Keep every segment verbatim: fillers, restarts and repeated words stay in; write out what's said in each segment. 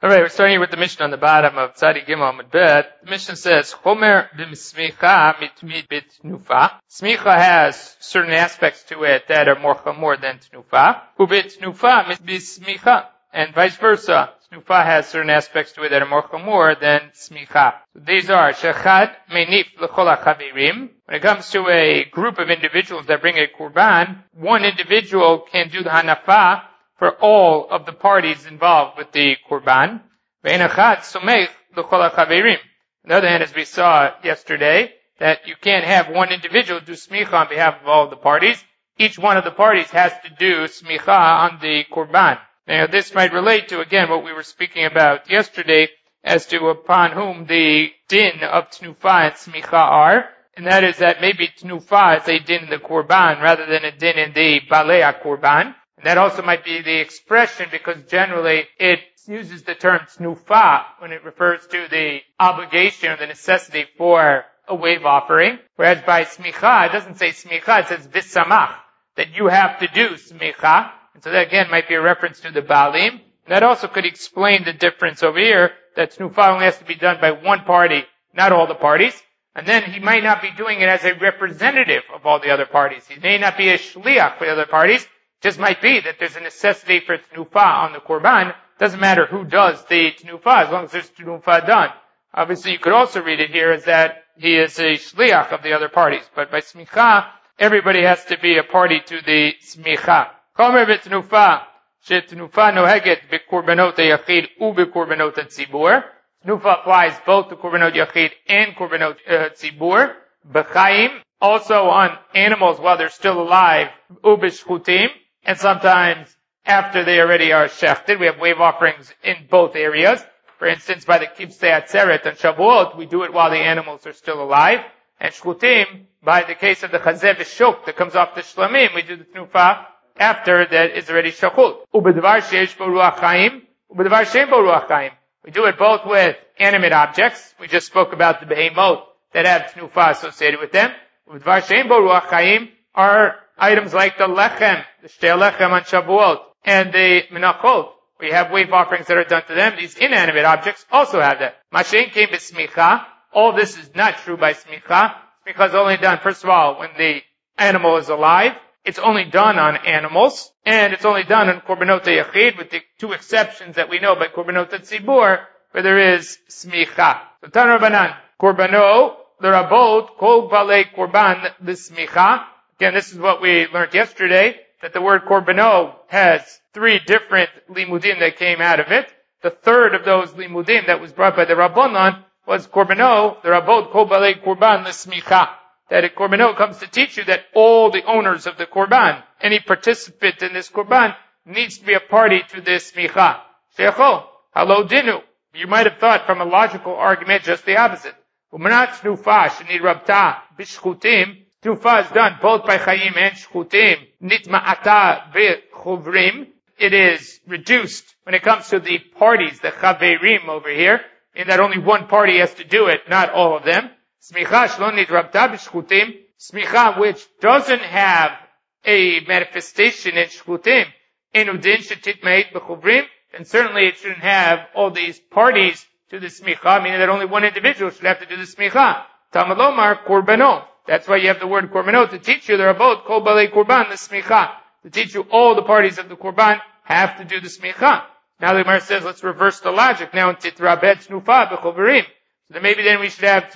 Alright, we're starting with the Mishnah on the bottom of Tzadi Gimel Amud Bet. The Mishnah says, Chomer b'smicha mitmid b'tnufa. Smicha has certain aspects to it that are more chamor than tnufa. Ub'tnufa b'smicha. And vice versa. Tnufa has certain aspects to it that are more chamor than smicha. So these are, Shechad menif l'chol hachavirim. When it comes to a group of individuals that bring a kurban, one individual can do the hanafa for all of the parties involved with the kurban. On the other hand, as we saw yesterday, that you can't have one individual do smicha on behalf of all the parties. Each one of the parties has to do smicha on the kurban. Now this might relate to, again, what we were speaking about yesterday as to upon whom the din of tnufa and smicha are. And that is that maybe tnufa is a din in the kurban rather than a din in the balei kurban. And that also might be the expression because generally it uses the term tnufa when it refers to the obligation or the necessity for a wave offering. Whereas by smicha, it doesn't say smicha, it says visamach, that you have to do smicha. And so that again might be a reference to the balim. That also could explain the difference over here, that tnufa only has to be done by one party, not all the parties. And then he might not be doing it as a representative of all the other parties. He may not be a shliach for the other parties. Just might be that there's a necessity for tnufa on the kurban. Doesn't matter who does the tnufa, as long as there's tnufa done. Obviously, you could also read it here as that he is a shliach of the other parties. But by smicha, everybody has to be a party to the smicha. Chomer v'tnufa, she'tnufa noheget b'kurbanot ha'yachid u'b'kurbanot ha'tzibur. Tnufa applies both to kurbanot yachid and kurbanot tzibur. B'chaim, also on animals while they're still alive, u'b'shchutim. And sometimes after they already are shechted, we have wave offerings in both areas. For instance, by the Kibsei Atzeret and Shavuot, we do it while the animals are still alive. And shchutim, by the case of the chazeh v'shuk that comes off the shlamim, we do the tnufa after that is already shachut. U'b'dvar she'esh bo ruach chaim, u'b'dvar she'en bo ruach chaim. We do it both with animate objects. We just spoke about the behemoth that have tnufa associated with them. U'b'dvar she'en bo ruach chaim are items like the lechem, the shtei lechem on Shavuot, and the menachot. We have wave offerings that are done to them. These inanimate objects also have that. Mashen came with smicha. All this is not true by smicha. Smicha is only done, first of all, when the animal is alive. It's only done on animals. And it's only done on korbanot yachid, with the two exceptions that we know by korbanot tzibur, where there is smicha. So Tan Rabbanan, korbano, the rabot, kol balei korban, the smicha. Again, this is what we learned yesterday, that the word korbano has three different limudim that came out of it. The third of those limudim that was brought by the Rabbanon was korbano, the rabot, kol balei korban, the smicha. That a korbano comes to teach you that all the owners of the korban, any participant in this korban, needs to be a party to this smicha. Shecho, halo dinu. You might have thought from a logical argument just the opposite. Umanat shnufa, shenid rabta, bishchutim. Tnufa is done both by chayim and shchutim. Nitma'ata b'chuvrim. It is reduced when it comes to the parties, the chaverim over here, in that only one party has to do it, not all of them. Smicha shlo nidrabta b'shchutim. Smicha which doesn't have a manifestation in shchutim. Enudin shetitmeit b'chuvrim. And certainly it shouldn't have all these parties to the smicha, meaning that only one individual should have to do the smicha. Tamalomar korbano. That's why you have the word korbanot to teach you. There are both kol balei korban, the smicha. To teach you all the parties of the korban have to do the smicha. Now the Gemara says, let's reverse the logic. Now in titrabet tnufa b'choverim. So then maybe then we should have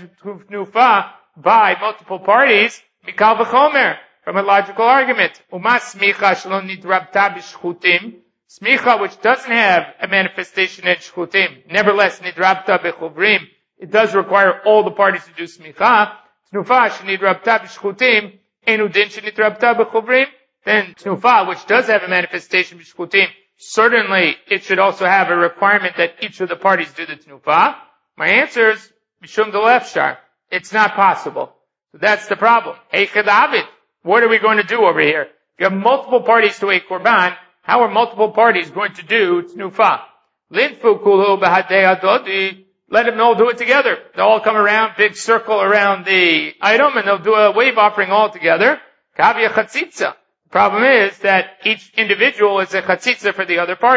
tnufa by multiple parties, mikal v'chomer, from a logical argument. Uma smicha shalom nidrabta b'shchutim. Smicha which doesn't have a manifestation in shchutim. Nevertheless, nidrabta b'chovrim. It does require all the parties to do smicha. Tnufa shenidrabta b'shchutim, enu din shenidrabta b'chovrim. Then tnufa, which does have a manifestation b'shchutim, certainly it should also have a requirement that each of the parties do the tnufa. My answer is mishum delefshar. It's not possible. So that's the problem. Hey chadavid, what are we going to do over here? If you have multiple parties to a korban, how are multiple parties going to do tnufa? Linfu kulhu b'hadei adodi. Let them all do it together. They'll all come around, big circle around the item, and they'll do a wave offering all together. Kavya chatzitza. The problem is that each individual is a chatzitza for the other party.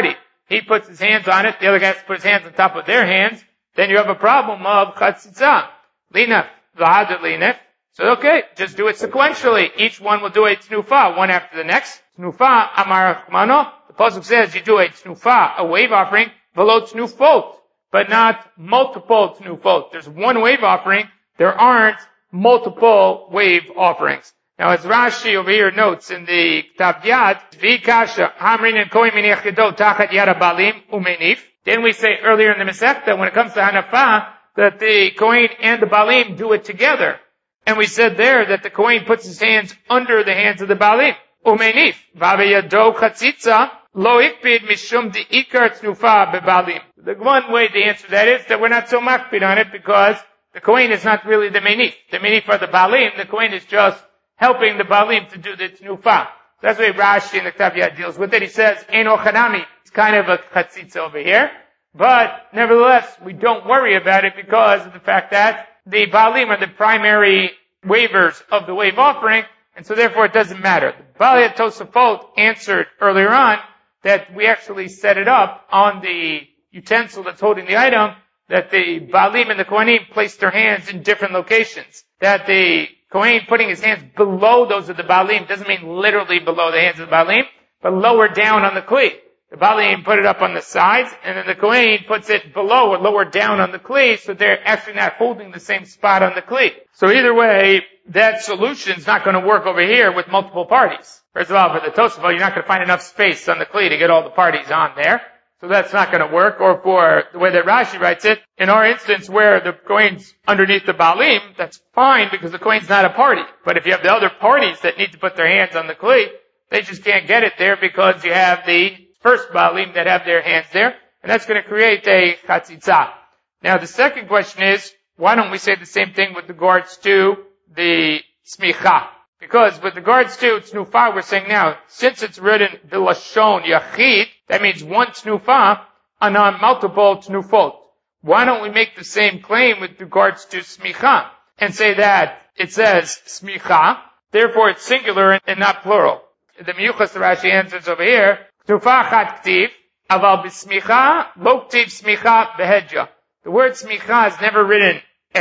he puts his hands on it, the other guy has to put his hands on top of their hands, then you have a problem of chatzitza. Linef, v'hadar linef. So okay, just do it sequentially. Each one will do a tnufa, one after the next. Tnufa, amar Rachmano. The pasuk says you do a tnufa, a wave offering, v'lo tnufot, but not multiple tnufot. There's one wave offering, there aren't multiple wave offerings. Now, as Rashi over here notes in the Ktav Yad, V'ikasha, Hamrin and Kohen miniach yedo tachat yad habalim umenif. Didn't we say earlier in the Masechta, when it comes to Hanafa, that the Kohen and the Balim do it together? And we said there that the Kohen puts his hands under the hands of the Balim. Umenif. V'ave yado chatzitza, lo ikpid mishum di'ikar tnufa bebalim. The one way to answer that is that we're not so makpid on it because the Kohen is not really the menif. The menif are the Balim. The Kohen is just helping the Balim to do the tnufa. That's the way Rashi in the Ktav Yad deals with it. He says, Eno chanami. It's kind of a chatzitza over here. But nevertheless, we don't worry about it because of the fact that the Balim are the primary wavers of the wave offering, and so therefore it doesn't matter. The Bali Tosafot answered earlier on that we actually set it up on the utensil that's holding the item, that the Balim and the Kohanim placed their hands in different locations. That the Kohen putting his hands below those of the Balim doesn't mean literally below the hands of the Balim, but lower down on the Kli. The Balim put it up on the sides, and then the Kohen puts it below or lower down on the Kli, so they're actually not holding the same spot on the Kli. So either way, that solution's not going to work over here with multiple parties. First of all, for the Tosafot, you're not going to find enough space on the Kli to get all the parties on there. So that's not going to work. Or for the way that Rashi writes it, in our instance where the Kohen's underneath the Balim, that's fine because the Kohen's not a party. But if you have the other parties that need to put their hands on the Kli, they just can't get it there because you have the first Balim that have their hands there, and that's going to create a chatzitza. Now the second question is, why don't we say the same thing with regards to the smicha? Because with regards to tnufa, we're saying now, since it's written b'lashon yachid, that means one tnufa and on multiple tnufot. Why don't we make the same claim with regards to smicha and say that it says smicha, therefore it's singular and not plural? The Miyuchas Rashi answers over here, tnufa chat ktiv, aval b'smicha, lo ktiv smicha behedja. The word smicha is never written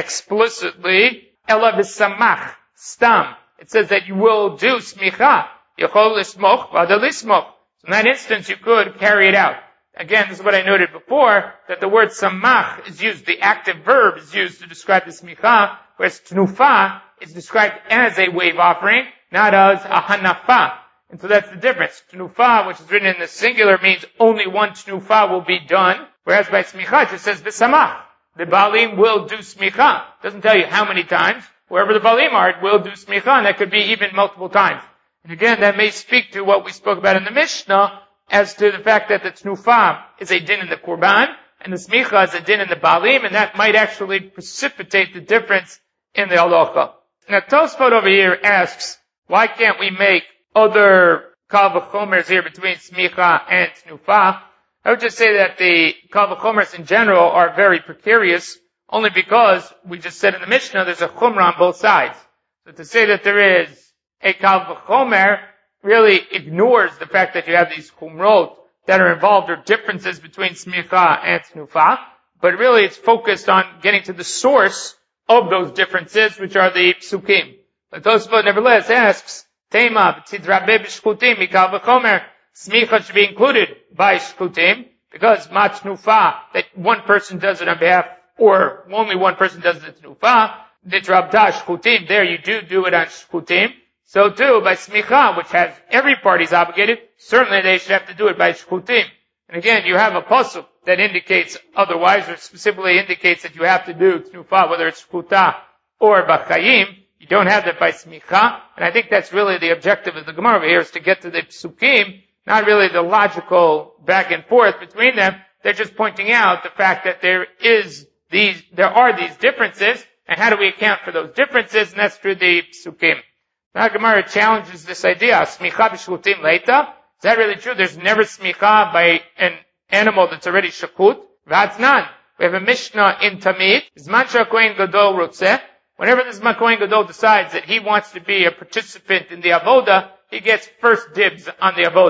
explicitly, ela b'samach, stam. It says that you will do smicha. Yechol lismoch, v'ada lismoch. So in that instance, you could carry it out. Again, this is what I noted before, that the word samach is used, the active verb is used to describe the smicha, whereas tnufa is described as a wave offering, not as a hanafa. And so that's the difference. Tnufa, which is written in the singular, means only one tnufa will be done, whereas by smicha it just says b'samach. The Balim will do smicha. It doesn't tell you how many times. Wherever the Balim are, it will do smicha, and that could be even multiple times. And again, that may speak to what we spoke about in the Mishnah, as to the fact that the tnufa is a din in the Qurban, and the smicha is a din in the Balim, and that might actually precipitate the difference in the halacha. Now, Tosfot over here asks, why can't we make other kal v'chomers here between smicha and tnufa? I would just say that the kal v'chomers in general are very precarious, only because we just said in the Mishnah there's a chumrah on both sides. So to say that there is a kal v'chomer really ignores the fact that you have these chumrot that are involved, or differences between smicha and tnufa, but really it's focused on getting to the source of those differences, which are the psukim. But Tosfot nevertheless asks, Tema b'tidrabe b'shkutim mikal v'chomer, smicha should be included by shkutim, because ma tnufa, that one person does it on behalf, or only one person does the tnufa, nitrabda shkutim, there you do do it on shkutim. So too, by smicha, which has every party's obligated, certainly they should have to do it by shkutim. And again, you have a pasuk that indicates otherwise, or specifically indicates that you have to do tnufa, whether it's shkuta or b'chayim. You don't have that by smicha, and I think that's really the objective of the Gemara over here, is to get to the psukim, not really the logical back and forth between them. They're just pointing out the fact that there is these, there are these differences, and how do we account for those differences, and that's through the psukim. Now Gemara challenges this idea, smicha b'shkutim leita. Is that really true? There's never smicha by an animal that's already shakut? That's none. We have a Mishnah in Tamid, Zman she'hakohen gadol rotzeh. Whenever this Kohen Gadol decides that he wants to be a participant in the avoda, he gets first dibs on the avoda.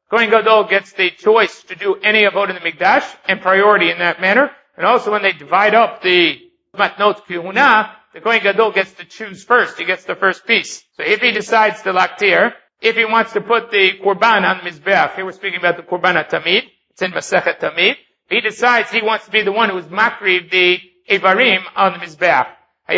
Kohen Gadol gets the choice to do any avodah in the Mikdash and priority in that manner. And also when they divide up the matnot kehuna, the Kohen Gadol gets to choose first. He gets the first piece. So if he decides to laktir, if he wants to put the korban on the mizbeach, here we're speaking about the korban tamid. It's in Masechet Tamid. He decides he wants to be the one who's makriv the Evarim on the Mizbeach.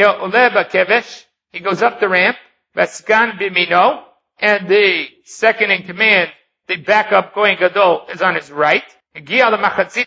He goes up the ramp, Vaskan bimino, and the second in command, the backup Kohen Gadol, is on his right. He gets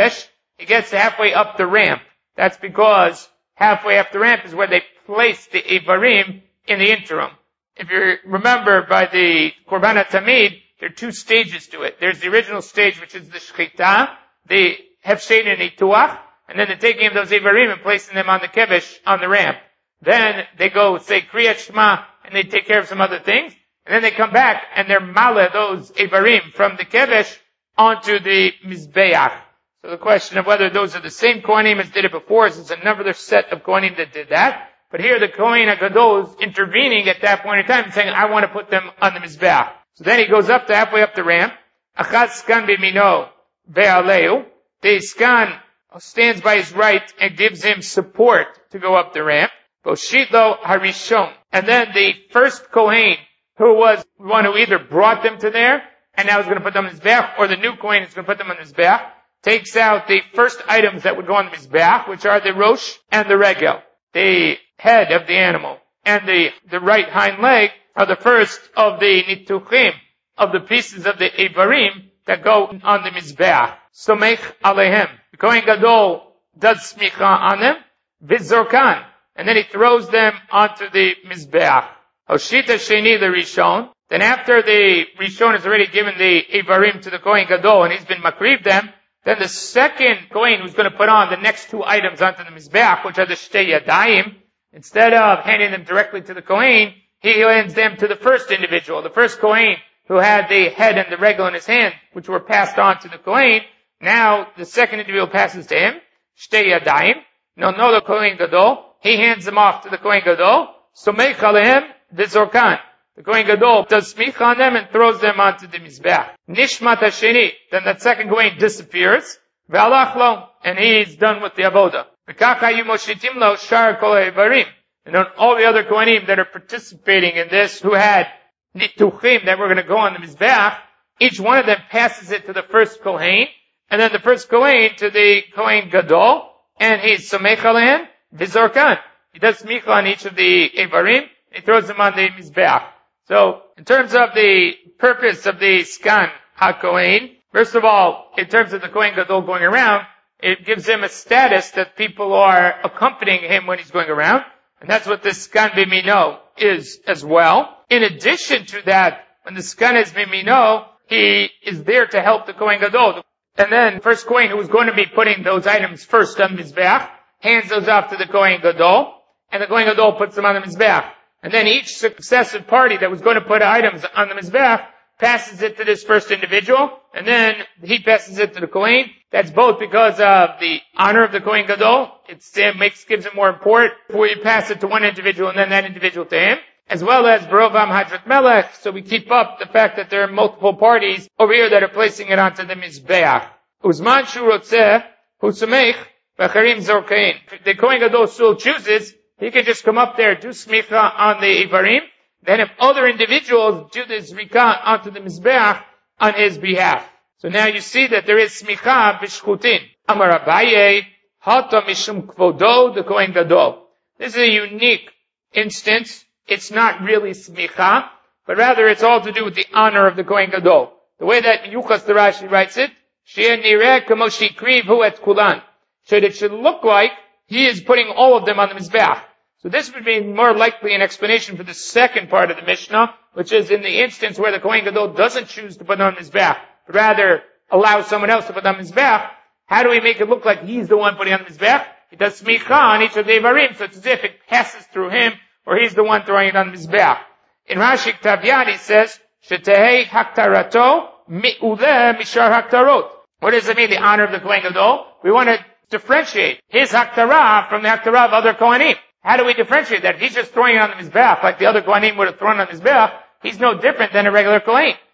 halfway up the ramp. That's because halfway up the ramp is where they place the Evarim in the interim. If you remember by the Korban Tamid, there are two stages to it. There's the original stage, which is the Shechita, the Hefshein and Ituach, and then the taking of those Evarim and placing them on the Kevesh, on the ramp. Then they go say Kriyat Shema, and they take care of some other things, and then they come back and they're mala those Evarim from the Kevesh onto the Mizbeach. So the question of whether those are the same Kohanim as did it before is there's another set of Kohanim that did that. But here the Kohen HaGadol is intervening at that point in time and saying, I want to put them on the Mizbeach. So then he goes up to halfway up the ramp. Achad skan b'mino ve'aleu. The skan stands by his right and gives him support to go up the ramp. Boshitlo harishon. And then the first Kohen, who was the one who either brought them to there and now is going to put them on the Mizbeach, or the new Kohen is going to put them on the Mizbeach, takes out the first items that would go on the Mizbeach, which are the rosh and the regel. The head of the animal and the, the right hind leg are the first of the nituchim, of the pieces of the Evarim that go on the Mizbeach. Somech alehem. The Kohen Gadol does smicha on them, vizorkan, and then he throws them onto the Mizbeach. Hoshita sheni the Rishon. Then after the Rishon has already given the Evarim to the Kohen Gadol and he's been makriv them, then the second Kohen who's going to put on the next two items onto the Mizbeach, which are the Shtei Yadayim, instead of handing them directly to the Kohen, he hands them to the first individual, the first Kohen who had the head and the regel in his hand, which were passed on to the Kohen. Now the second individual passes to him, Shtei Yadayim. No, no, the Kohen Gadol. He hands them off to the Kohen Gadol. Somech alehem v'zorkan. The Kohen Gadol does smicha on them and throws them onto the Mizbeach. Nishmat hasheni. Then that second Kohen disappears. Ve'alach lo. And he's done with the avoda. V'kach hayu moshitim lo shar kol ha'evarim. And then all the other Kohanim that are participating in this, who had nituchim that were going to go on the Mizbeach, each one of them passes it to the first Kohen, and then the first Kohen to the Kohen Gadol, and he's somech alehem v'zorkan. He does smicha on each of the Evarim, he throws them on the Mizbeach. So, in terms of the purpose of the Skan HaKohen, first of all, in terms of the Kohen Gadol going around, it gives him a status that people are accompanying him when he's going around, and that's what the Skan B'mino is as well. In addition to that, when the Skan is B'mino, he is there to help the Kohen Gadol. And then, first Kohen who is going to be putting those items first on the Mizbeach, hands those off to the Kohen Gadol, and the Kohen Gadol puts them on the Mizbeach. And then each successive party that was going to put items on the Mizbeach passes it to this first individual, and then he passes it to the Kohen. That's both because of the honor of the Kohen Gadol. It makes, gives it more import before you pass it to one individual and then that individual to him. As well as Barovam Hadrat Melech, so we keep up the fact that there are multiple parties over here that are placing it onto the Mizbeach. Uzman Shu Rotzeh, Hu Samech, V'acharim Zorkain. If the Kohen Gadol still chooses, he can just come up there, do smicha on the Evarim. Then if other individuals do the zrika onto the Mizbeach on his behalf. So now you see that there is smicha b'shchutin. Amar Abaye, hata mishum kvodo the Kohen Gadol. This is a unique instance. It's not really smicha, but rather it's all to do with the honor of the Kohen Gadol. The way that Yuchas the Rashi writes it, Shea nireh kamo shikriv hu et kulan. So that it should look like he is putting all of them on the Mizbeach. So this would be more likely an explanation for the second part of the Mishnah, which is in the instance where the Kohen Gadol doesn't choose to put on Mizbeach, but rather allows someone else to put on Mizbeach. How do we make it look like he's the one putting on the Mizbeach? He does smicha on each of the Evarim, so it's as if it passes through him, or he's the one throwing it on the Mizbeach. In Rashi Tavyan, he says, Shetehei haktarato mi'uleh mishar haktarot. What does it mean, the honor of the Kohen Gadol? We want to differentiate his haktara from the haktara of other Kohanim. How do we differentiate that? If he's just throwing it on the Mizbeach, like the other Kohanim would have thrown on the Mizbeach, he's no different than a regular Kohen.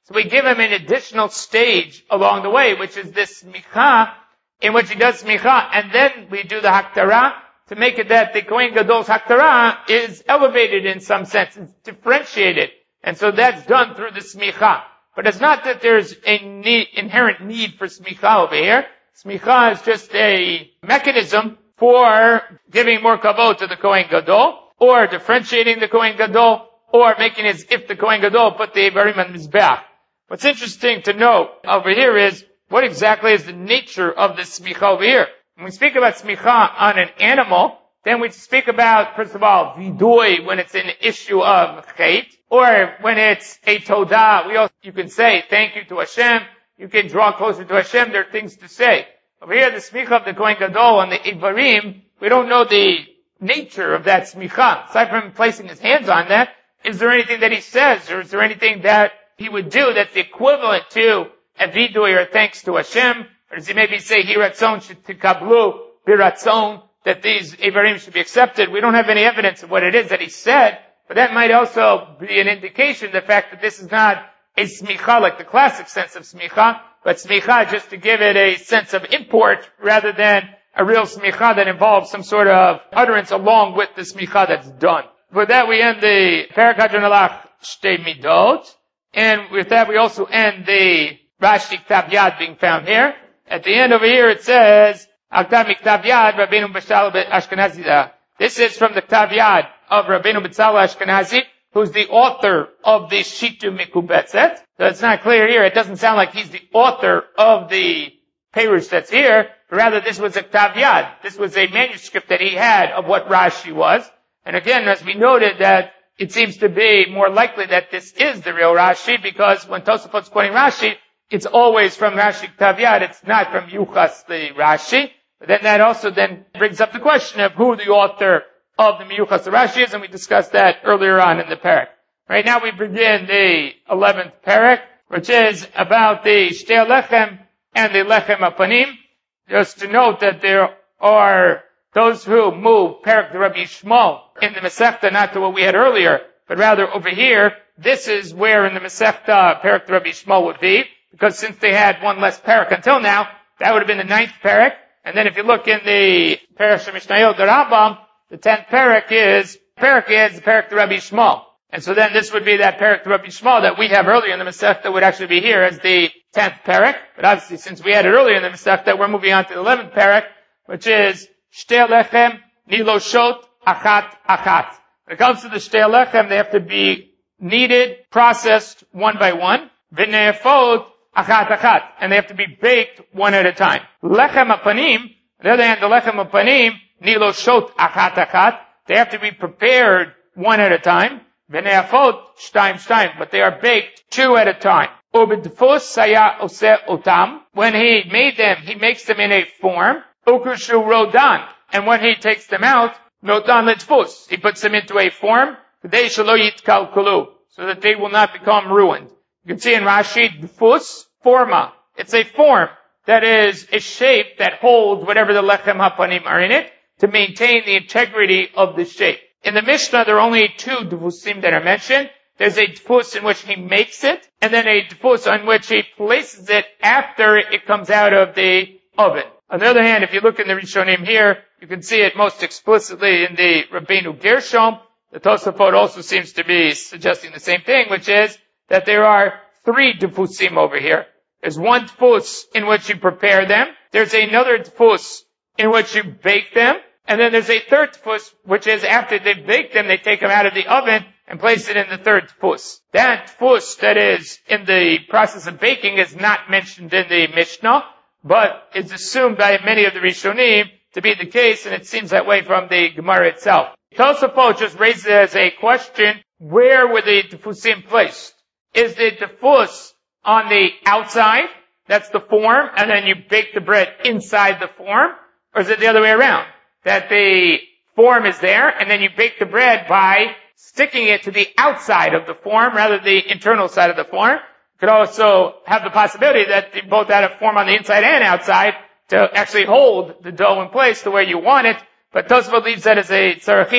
So we give him an additional stage along the way, which is this smicha, in which he does smicha, and then we do the haktara to make it that the Kohen Gadol's haktara is elevated in some sense, it's differentiated. And so that's done through the smicha. But it's not that there's a need, inherent need for smicha over here. Smicha is just a mechanism for giving more kavod to the Kohen Gadol, or differentiating the Kohen Gadol, or making it as if the Kohen Gadol put the Ivarim on Mizbeach. What's interesting to note over here is, what exactly is the nature of this smicha over here? When we speak about smicha on an animal, then we speak about, first of all, vidui, when it's an issue of chet, or when it's a todah. We also, you can say thank you to Hashem, you can draw closer to Hashem, there are things to say. Over here, the smicha of the Kohen Gadol on the Ivarim, we don't know the nature of that smicha. Aside from placing his hands on that, is there anything that he says, or is there anything that he would do that's equivalent to a vidui or thanks to Hashem? Or does he maybe say, Hiratzon shetikablu biratzon, that these Ivarim should be accepted? We don't have any evidence of what it is that he said, but that might also be an indication of the fact that this is not a smicha like the classic sense of smicha, but smicha just to give it a sense of import rather than a real smicha that involves some sort of utterance along with the smicha that's done. With that we end the Perek Hadran Alach Shtei Midot, and with that we also end the Rashi Ktav Yad being found here. At the end over here it says, Aktav Miktav Yad Rabbeinu B'Shal Ashkenazi. This is from the Ktav Yad of Rabbeinu B'Tzal Ashkenazi, who's the author of the Shitu Mikubetzet. So it's not clear here. It doesn't sound like he's the author of the Perush that's here, but rather this was a Ktav Yad. This was a manuscript that he had of what Rashi was. And again, as we noted, that it seems to be more likely that this is the real Rashi, because when Tosafot's quoting Rashi, it's always from Rashi Ktav Yad. It's not from Yuchas the Rashi. But then that also then brings up the question of who the author of the Miyuchas the Rashi is, and we discussed that earlier on in the Perek. Right now we begin the eleventh Perek, which is about the Shtei Lechem and the Lechem Apanim. Just to note that there are those who move Perek the Rabbi Yishmael in the Masechta, not to what we had earlier, but rather over here, this is where in the Masechta Perek the Rabbi Yishmael would be, because since they had one less Perek until now, that would have been the ninth Perek. And then if you look in the Perek Shemishnayot, the Rambam, the tenth Perek is, Perek is the Perek the Rabbi Yishmael. And so then this would be that Perek the Rabbi Yishmael that we have earlier in the Masechta would actually be here as the tenth Perek. But obviously since we had it earlier in the Masechta, we're moving on to the eleventh Perek, which is Shtei Lechem, Niloshot, Achat, Achat. When it comes to the Shtei Lechem, they have to be kneaded, processed one by one. V'ne'efot, Achat, Achat. And they have to be baked one at a time. Lechem Apanim, on the other hand, the Lechem Apanim, Niloshot, Achat, Achat. They have to be prepared one at a time. V'ne'efot, Shtaim, Shtaim. But they are baked two at a time. Ubidfus saya oseh otam. When he made them, he makes them in a form. Ukushu rodan. And when he takes them out, notan litfus. He puts them into a form. K'dei shelo yitkal kulu. So that they will not become ruined. You can see in Rashi, dfus, forma. It's a form that is a shape that holds whatever the lechem hapanim are in it to maintain the integrity of the shape. In the Mishnah, there are only two dfusim that are mentioned. There's a dfus in which he makes it, and then a dfus on which he places it after it comes out of the oven. On the other hand, if you look in the Rishonim here, you can see it most explicitly in the Rabbeinu Gershom. The Tosafot also seems to be suggesting the same thing, which is that there are three dfusim over here. There's one dfus in which you prepare them. There's another dfus in which you bake them. And then there's a third dfus, which is after they bake them, they take them out of the oven and place it in the third dfus. That dfus that is in the process of baking is not mentioned in the Mishnah, but is assumed by many of the Rishonim to be the case, and it seems that way from the Gemara itself. Tosafot just raises as a question, where were the dfusim placed? Is the dfus on the outside? That's the form, and then you bake the bread inside the form? Or is it the other way around? That the form is there, and then you bake the bread by sticking it to the outside of the form rather than the internal side of the form. You could also have the possibility that you both had a form on the inside and outside to actually hold the dough in place the way you want it. But Tosafot leaves that as a tzarechiyun,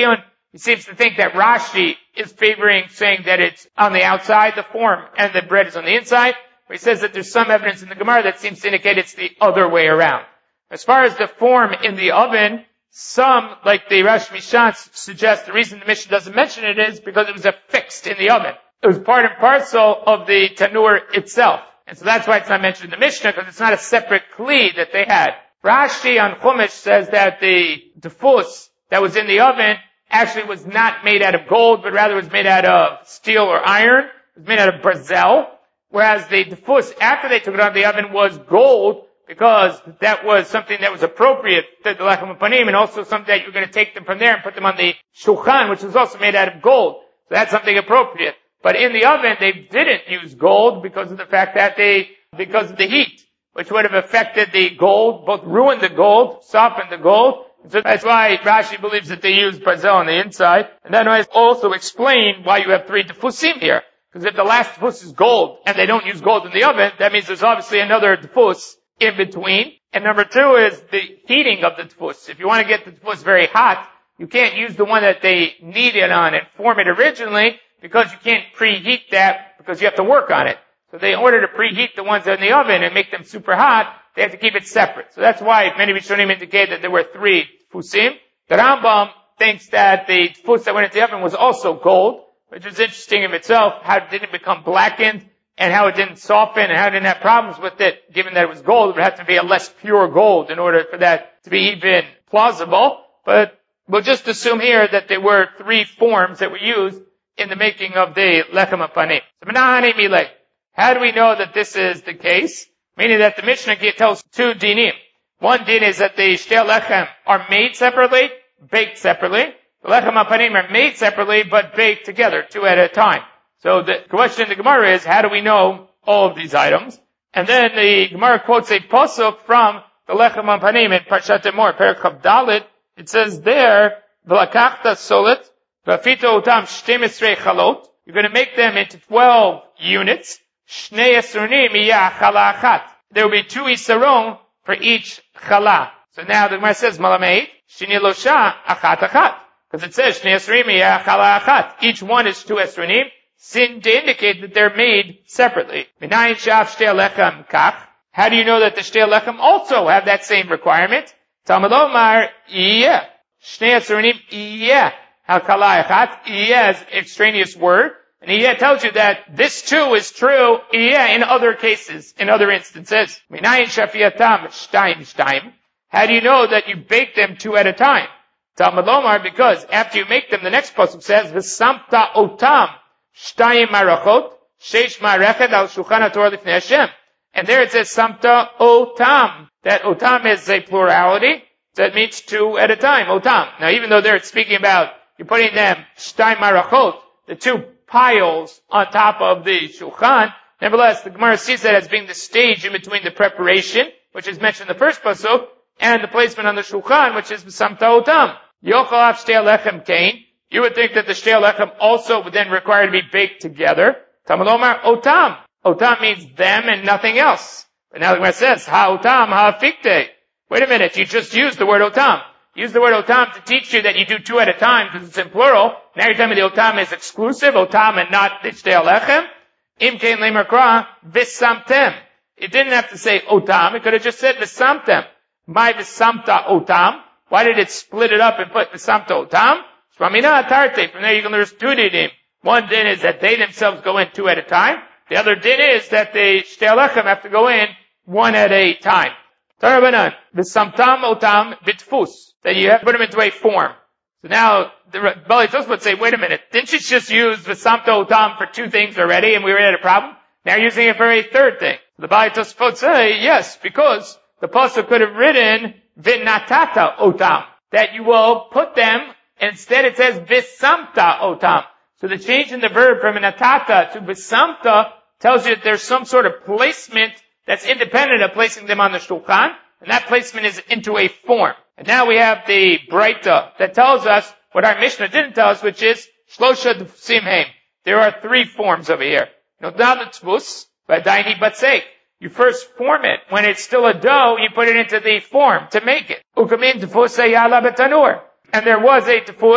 he seems to think that Rashi is favoring saying that it's on the outside, the form, and the bread is on the inside. But he says that there's some evidence in the Gemara that seems to indicate it's the other way around. As far as the form in the oven, some, like the Rosh Mishans, suggest the reason the Mishnah doesn't mention it is because it was affixed in the oven. It was part and parcel of the tanur itself. And so that's why it's not mentioned in the Mishnah, because it's not a separate kli that they had. Rashi on Chumash says that the tefus that was in the oven actually was not made out of gold, but rather was made out of steel or iron. It was made out of brazel, whereas the tefus, after they took it out of the oven, was gold, because that was something that was appropriate to the lechem upanim, and also something that you're going to take them from there and put them on the shulchan, which was also made out of gold. So that's something appropriate. But in the oven, they didn't use gold because of the fact that they, because of the heat, which would have affected the gold, both ruined the gold, softened the gold. So that's why Rashi believes that they used brazel on the inside. And then I also explain why you have three tefusim here. Because if the last tefus is gold, and they don't use gold in the oven, that means there's obviously another tefus in between. And number two is the heating of the tefus. If you want to get the tefus very hot, you can't use the one that they knead it on and form it originally, because you can't preheat that, because you have to work on it. So they, in order to preheat the ones in the oven and make them super hot, they have to keep it separate. So that's why many Rishonim indicate that there were three tfusim. The Rambam thinks that the tfus that went into the oven was also gold, which is interesting in itself, how it didn't become blackened, and how it didn't soften, and how it didn't have problems with it, given that it was gold. It would have to be a less pure gold in order for that to be even plausible. But we'll just assume here that there were three forms that were used in the making of the lechem hapanim. So, how do we know that this is the case? Meaning that the Mishnah tells two dinim. One din is that the shtei lechem are made separately, baked separately. The lechem hapanim are made separately, but baked together, two at a time. So the question in the Gemara is, how do we know all of these items? And then the Gemara quotes a pasuk from the lechem hapanim in Parshat Emor, Perek Chav Dalet. It says there, v'lakachta solet, v'afito utam shtem esrei chalot. You're going to make them into twelve units. Shnei esronim iyah chala achat. There will be two isaron for each chala. So now the Gemara says, Malameid, shini losha achat achat. Because it says, Shnei esronim iyah chala achat. Each one is two esronim, sin to indicate that they're made separately. Minayin shav shtei lechem kach. How do you know that the shtei lechem also have that same requirement? Talmud Omar, iyah. Shnei esronim iyah. Hal kala achat. Iyah is extraneous word. And Iyah tells you that this too is true, Iyah, in other cases, in other instances. Minayin shafiyatam shtayim shtayim. How do you know that you bake them two at a time? Talmud Lomar, because after you make them, the next pasuk says, V'samta otam shtayim marachot sheish marechet al shulchan haTorah lifnei Hashem. And there it says samta otam. That otam is a plurality. That means two at a time, otam. Now even though they're speaking about, you're putting them shtayim marachot, the two piles on top of the shulchan. Nevertheless, the Gemara sees that as being the stage in between the preparation, which is mentioned in the first pasuk, and the placement on the shulchan, which is v'samta otam. Yochalav shtei lechem kain. You would think that the shtei lechem also would then require to be baked together. Talmud Omar otam. Otam means them and nothing else. But now the Gemara says, ha otam ha fikte. Wait a minute, you just used the word otam. Use the word otam to teach you that you do two at a time because it's in plural. Now you're telling me the otam is exclusive, otam and not the shtei lechem. Im kein lemer kra v'samtem. It didn't have to say otam. It could have just said v'samtem. My v'samta otam. Why did it split it up and put v'samta otam? Shmamina atarte. From there you can learn two dinim. One din is that they themselves go in two at a time. The other din is that the shtei lechem have to go in one at a time. Tarabanan v'samtam otam bitfus. That you have to put them into a form. So now, the Bali Tosfot would say, wait a minute, didn't you just use v'samta otam for two things already and we were at a problem? Now you're using it for a third thing. The Bali Tosfot say, yes, because the pasuk could have written v'natata otam. That you will put them, and instead it says v'samta otam. So the change in the verb from natata to v'samta tells you that there's some sort of placement that's independent of placing them on the shulchan, and that placement is into a form. And now we have the Breita that tells us what our Mishnah didn't tell us, which is Shlosha Simheim. There are three forms over here. You first form it. When it's still a dough, you put it into the form to make it. And there was a tefus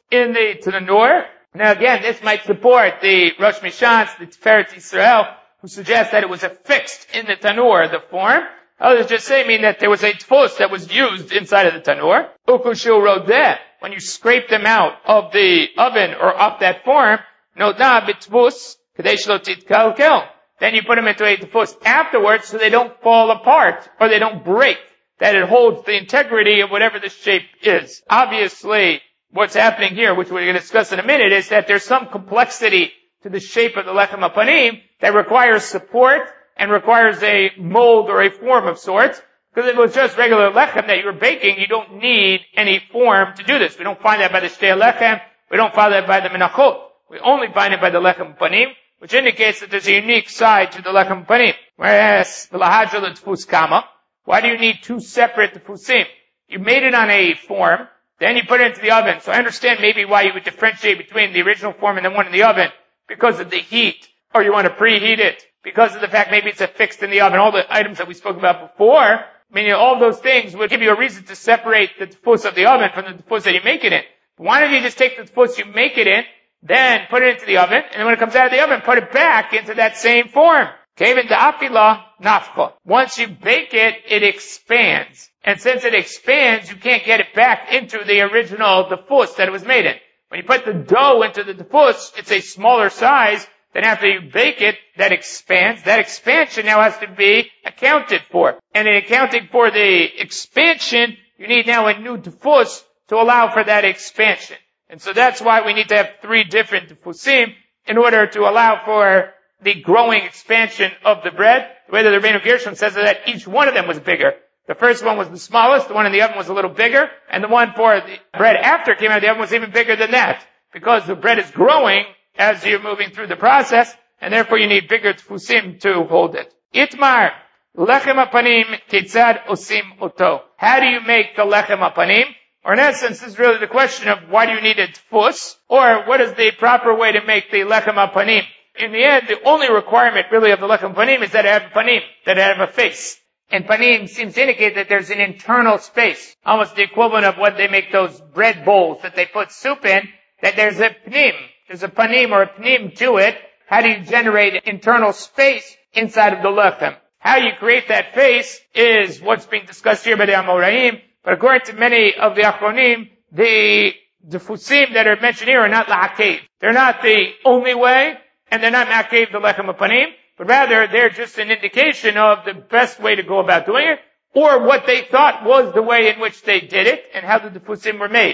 in the tanur. Now again, this might support the Rosh Mishans, the Tiferet Yisrael, who suggest that it was affixed in the tanur, the form. Others just say mean that there was a tfus that was used inside of the tanur. Ukushu rodeh, when you scrape them out of the oven or off that form, nodna b'tfus kadei shelo titkalkel. Then you put them into a tfus afterwards so they don't fall apart or they don't break. That it holds the integrity of whatever the shape is. Obviously, what's happening here, which we're going to discuss in a minute, is that there's some complexity to the shape of the lechem hapanim that requires support and requires a mold or a form of sorts. Because if it was just regular lechem that you were baking, you don't need any form to do this. We don't find that by the shtei lechem. We don't find that by the menachot. We only find it by the lechem hapanim, which indicates that there's a unique side to the lechem hapanim. Whereas the lahajal and tfus kama, why do you need two separate tefusim? You made it on a form, then you put it into the oven. So I understand maybe why you would differentiate between the original form and the one in the oven, because of the heat, or you want to preheat it, because of the fact maybe it's affixed in the oven. All the items that we spoke about before, meaning all those things would give you a reason to separate the tefus of the oven from the tefus that you make it in. But why don't you just take the tefus you make it in, then put it into the oven, and then when it comes out of the oven, put it back into that same form. Kevin da'afila nafcha. Once you bake it, it expands. And since it expands, you can't get it back into the original tefus that it was made in. When you put the dough into the tefus, it's a smaller size. Then after you bake it, that expands. That expansion now has to be accounted for. And in accounting for the expansion, you need now a new tefus to allow for that expansion. And so that's why we need to have three different tefusim in order to allow for the growing expansion of the bread. The way that the Rebbeinu Gershom says is that each one of them was bigger. The first one was the smallest, the one in the oven was a little bigger, and the one for the bread after it came out of the oven was even bigger than that. Because the bread is growing as you're moving through the process, and therefore you need bigger tefusim to hold it. Itmar, lechem hapanim ketzad osim oto. How do you make the lechem hapanim? Or in essence, this is really the question of why do you need a tefus, or what is the proper way to make the lechem hapanim? In the end, the only requirement really of the lechem panim is that it have a panim, that it have a face. And panim seems to indicate that there's an internal space, almost the equivalent of what they make those bread bowls that they put soup in, that there's a panim, there's a panim or a panim to it. How do you generate internal space inside of the lechem? How you create that face is what's being discussed here by the Amoraim, but according to many of the Achronim, the tefusim that are mentioned here are not la'akev. They're not the only way, and they're not ma'akev the lechem hapanim, but rather they're just an indication of the best way to go about doing it, or what they thought was the way in which they did it, and how the tefusim were made.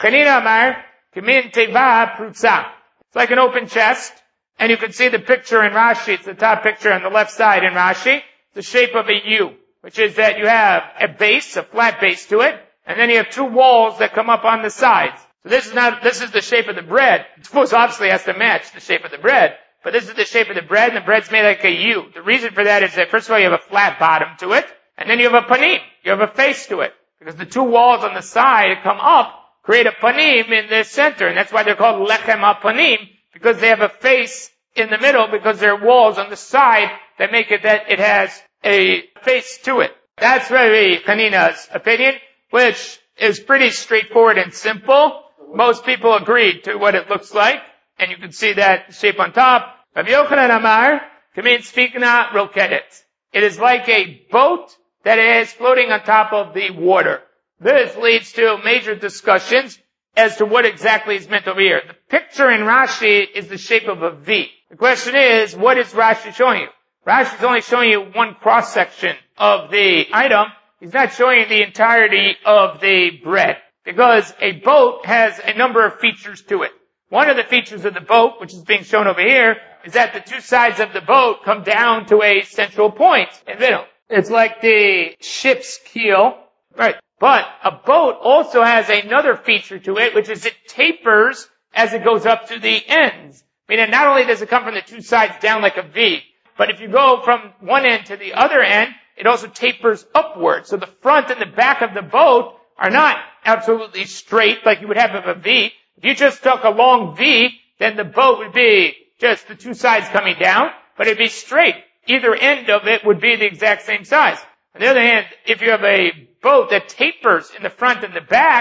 It's like an open chest, and you can see the picture in Rashi, it's the top picture on the left side in Rashi, the shape of a U, which is that you have a base, a flat base to it, and then you have two walls that come up on the sides. So this is not, this is the shape of the bread. The tefus obviously has to match the shape of the bread, but this is the shape of the bread, and the bread's made like a U. The reason for that is that first of all you have a flat bottom to it, and then you have a panim. You have a face to it. Because the two walls on the side come up, create a panim in the center, and that's why they're called lechem ha-panim, because they have a face in the middle, because there are walls on the side that make it that it has a face to it. That's really Hanina's opinion, which is pretty straightforward and simple. Most people agree to what it looks like, and you can see that shape on top. Rabbi Yochanan Amar, Kamin Sfikna Rokedet. It is like a boat that is floating on top of the water. This leads to major discussions as to what exactly is meant over here. The picture in Rashi is the shape of a V. The question is, what is Rashi showing you? Rashi is only showing you one cross-section of the item. He's not showing you the entirety of the bread. Because a boat has a number of features to it. One of the features of the boat, which is being shown over here, is that the two sides of the boat come down to a central point in the middle. It's like the ship's keel. Right. But a boat also has another feature to it, which is it tapers as it goes up to the ends. Meaning not only does it come from the two sides down like a V, but if you go from one end to the other end, it also tapers upward. So the front and the back of the boat are not absolutely straight like you would have of a V. If you just took a long V, then the boat would be just the two sides coming down, but it'd be straight. Either end of it would be the exact same size. On the other hand, if you have a boat that tapers in the front and the back,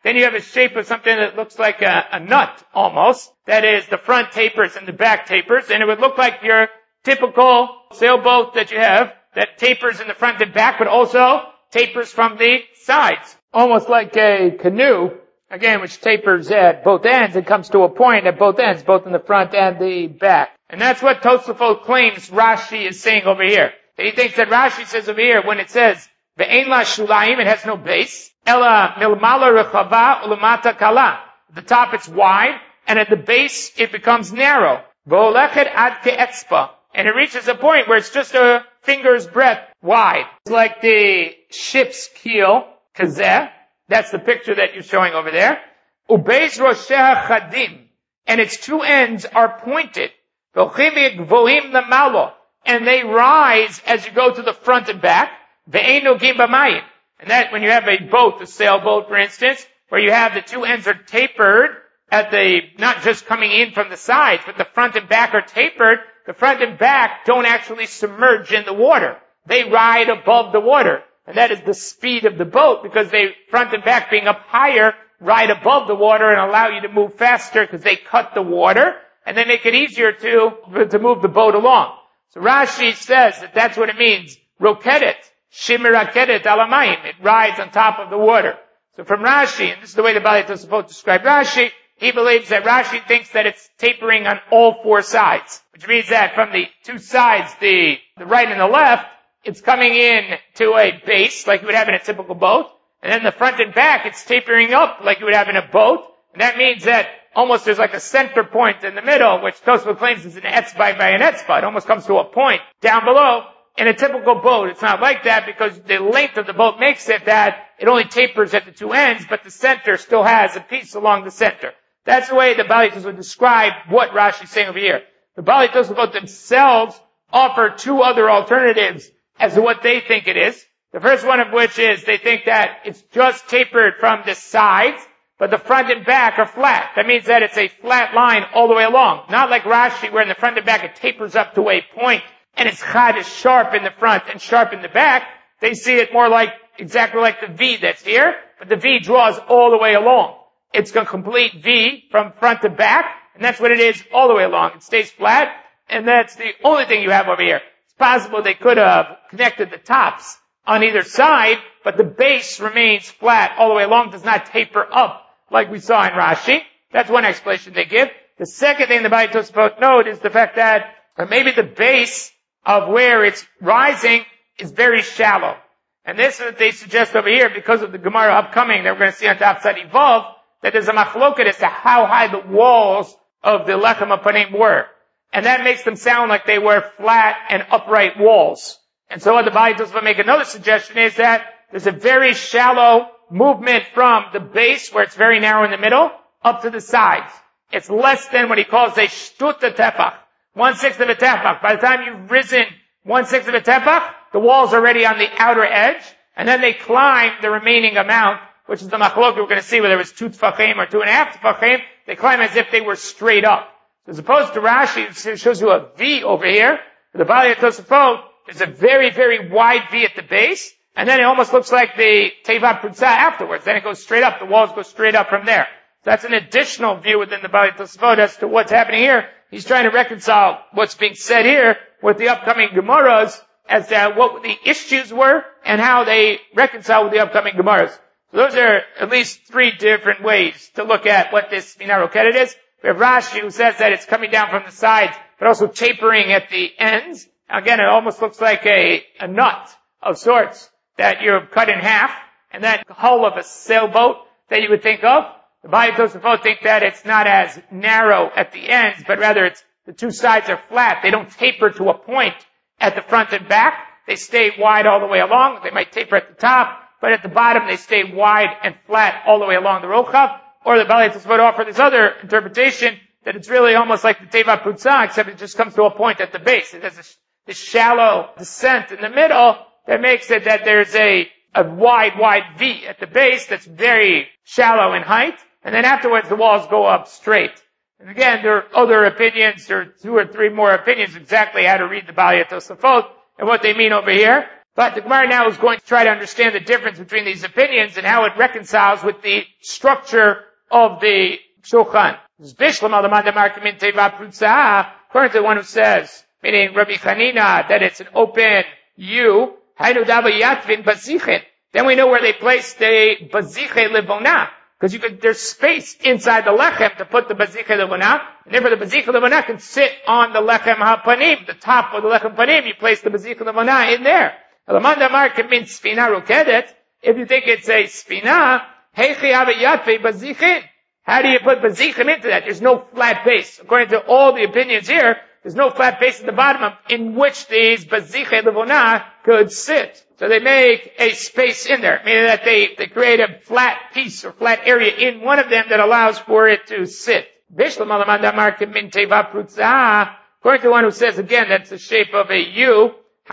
then you have a shape of something that looks like a, a nut, almost. That is, the front tapers and the back tapers, and it would look like your typical sailboat that you have that tapers in the front and back, but also tapers from the sides. Almost like a canoe, again, which tapers at both ends. It comes to a point at both ends, both in the front and the back. And that's what Tosafot claims Rashi is saying over here. He thinks that Rashi says over here, when it says, Ve'en la shulayim, it has no base. Ela milmala rechava ulamata kala. At the top it's wide, and at the base it becomes narrow. Ve'olechet ad ke'etzpa. And it reaches a point where it's just a finger's breadth wide. It's like the ship's keel, kazeh. That's the picture that you're showing over there. Ubeis rosheha chadim. And its two ends are pointed. And they rise as you go to the front and back. And that when you have a boat, a sailboat for instance, where you have the two ends are tapered at the, not just coming in from the sides, but the front and back are tapered. The front and back don't actually submerge in the water. They ride above the water. And that is the speed of the boat, because they, front and back being up higher, ride above the water and allow you to move faster because they cut the water and they make it easier to, to move the boat along. So Rashi says that that's what it means. Rokedet, shimirakedet alamayim. It rides on top of the water. So from Rashi, and this is the way the Baalei Tosafot describe Rashi, he believes that Rashi thinks that it's tapering on all four sides, which means that from the two sides, the, the right and the left, it's coming in to a base like you would have in a typical boat. And then the front and back, it's tapering up like you would have in a boat. And that means that almost there's like a center point in the middle, which Tosafot claims is an etzbai by an etzbai. It almost comes to a point down below. In a typical boat, it's not like that because the length of the boat makes it that it only tapers at the two ends, but the center still has a piece along the center. That's the way the Baalei Tosafot describe what Rashi is saying over here. The Baalei Tosafot themselves offer two other alternatives as to what they think it is. The first one of which is they think that it's just tapered from the sides, but the front and back are flat. That means that it's a flat line all the way along. Not like Rashi, where in the front and back it tapers up to a point, and its chad is sharp in the front and sharp in the back. They see it more like, exactly like the V that's here, but the V draws all the way along. It's a complete V from front to back, and that's what it is all the way along. It stays flat, and that's the only thing you have over here. It's possible they could have connected the tops on either side, but the base remains flat all the way along, does not taper up like we saw in Rashi. That's one explanation they give. The second thing the Baalei Tosafot note is the fact that maybe the base of where it's rising is very shallow. And this is what they suggest over here because of the Gemara upcoming that we're going to see on Daf Tzadi Vav, that there's a machloket as to how high the walls of the Lechem Hapanim were. And that makes them sound like they were flat and upright walls. And so what the Baalei Tosafot make another suggestion is that there's a very shallow movement from the base, where it's very narrow in the middle, up to the sides. It's less than what he calls a shtuta tefach, one-sixth of a tefach. By the time you've risen one-sixth of a tefach, the wall's already on the outer edge, and then they climb the remaining amount, which is the machlok we're going to see whether it was two tefachim or two and a half tefachim. They climb as if they were straight up. As opposed to Rashi, it shows you a V over here. The Baalei Tosafot, there's a very, very wide V at the base, and then it almost looks like the Teivat Prutzah afterwards. Then it goes straight up. The walls go straight up from there. So that's an additional view within the Baalei Tosafot as to what's happening here. He's trying to reconcile what's being said here with the upcoming Gemaras as to what the issues were and how they reconcile with the upcoming Gemaras. So those are at least three different ways to look at what this Mina Rokedet is. We have Rashi who says that it's coming down from the sides, but also tapering at the ends. Again, it almost looks like a, a nut of sorts that you've cut in half, and that hull of a sailboat that you would think of. The Baalei Tosafot think that it's not as narrow at the ends, but rather it's, the two sides are flat. They don't taper to a point at the front and back. They stay wide all the way along. They might taper at the top, but at the bottom they stay wide and flat all the way along the rochav. Or the Baalei Tosafot offer this other interpretation that it's really almost like the Teivat Prutzah, except it just comes to a point at the base. It has this, this shallow descent in the middle that makes it that there's a, a wide, wide V at the base that's very shallow in height, and then afterwards the walls go up straight. And again, there are other opinions, there are two or three more opinions exactly how to read the Baalei Tosafot and what they mean over here. But the Gemara now is going to try to understand the difference between these opinions and how it reconciles with the structure of the Shulchan. According to the one who says, meaning Rabbi Chanina, that it's an open U, then we know where they place the baziche levona, because you could, there's space inside the lechem to put the baziche levona, and therefore the baziche levona can sit on the lechem hapanim, the top of the lechem panim, you place the baziche levona in there. Alaman damar can mean sfina rokedet. If you think it's a sfina, heichi avayatve bazichin. How do you put bazichim into that? There's no flat base. According to all the opinions here, there's no flat base at the bottom in which these baziche levona could sit. So they make a space in there, meaning that they, they create a flat piece or flat area in one of them that allows for it to sit. According to the one who says again that's the shape of a U,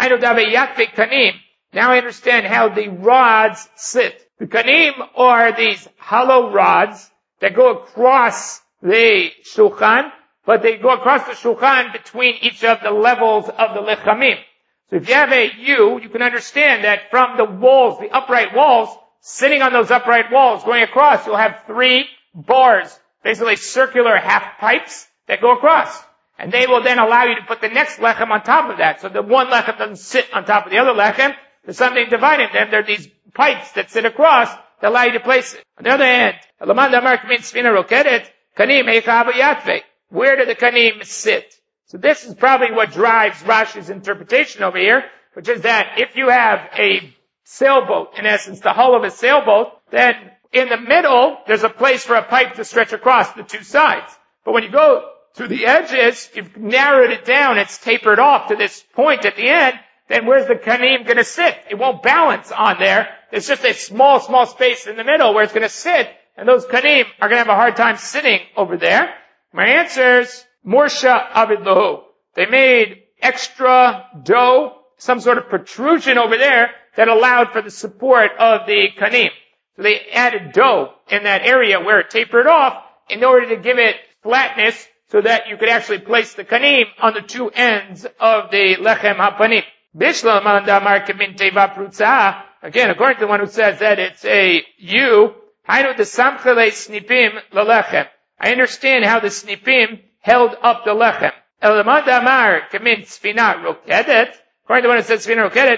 now I understand how the rods sit. The kanim are these hollow rods that go across the shulchan, but they go across the shulchan between each of the levels of the lechamim. So if you have a U, you can understand that from the walls, the upright walls, sitting on those upright walls, going across, you'll have three bars, basically circular half pipes that go across. And they will then allow you to put the next lechem on top of that. So the one lechem doesn't sit on top of the other lechem. There's something dividing them. There are these pipes that sit across that allow you to place it. On the other hand, where do the kanim sit? So this is probably what drives Rashi's interpretation over here, which is that if you have a sailboat, in essence, the hull of a sailboat, then in the middle, there's a place for a pipe to stretch across the two sides. But when you go to the edges, you've narrowed it down, it's tapered off to this point at the end, then where's the kanim going to sit? It won't balance on there. There's just a small, small space in the middle where it's going to sit, and those kanim are going to have a hard time sitting over there. My answer is, Morsha Avid Lahu. They made extra dough, some sort of protrusion over there that allowed for the support of the kanim. So they added dough in that area where it tapered off in order to give it flatness so that you could actually place the kanim on the two ends of the lechem hapanim. Again, according to the one who says that it's a U, I understand how the snipim held up the lechem. According to the one who says sfina rokedet,